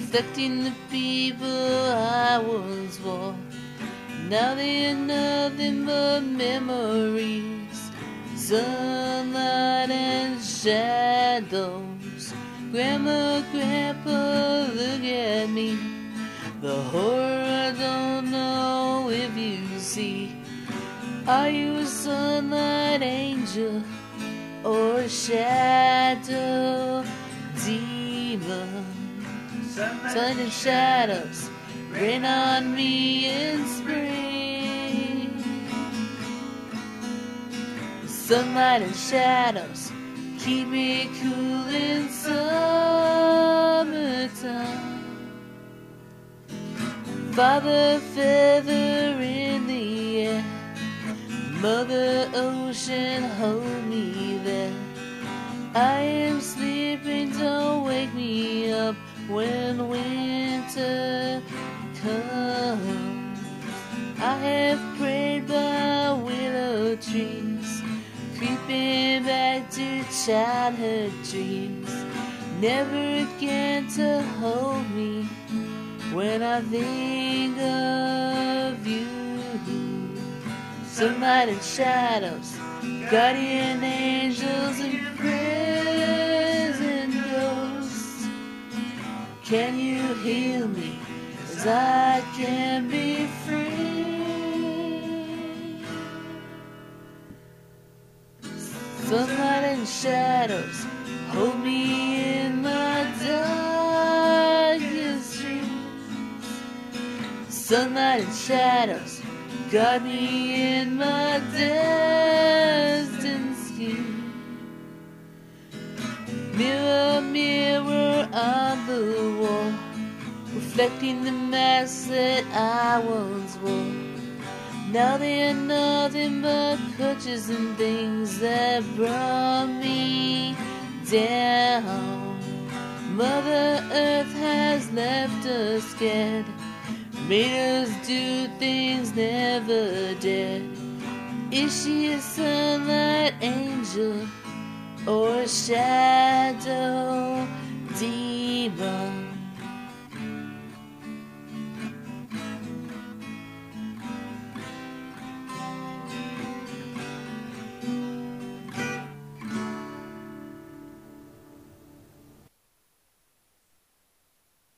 reflecting the people I once was. Now they're nothing but memories, sunlight and shadows. Grandma, Grandpa, look at me. The horror I don't know if you see. Are you a sunlight angel or a shadow demon? Sun and shadows rain on me in spring. Sunlight and shadows keep me cool in summertime. Father feather in the air, Mother ocean hold me there. I am sleeping, don't wake me up when winter comes. I have prayed by willow trees, creeping back to childhood dreams, never again to hold me when I think of you. Sunlight and shadows, guardian angels and prison ghosts. Can you heal me as I can be free? Sunlight and shadows hold me in my darkest dreams. Sunlight and shadows guard me in my destined scheme. Mirror, mirror on the wall, reflecting the mask that I once wore. Now they're nothing but crutches and things that brought me down. Mother Earth has left us scared, made us do things never did. Is she a sunlight angel or a shadow demon?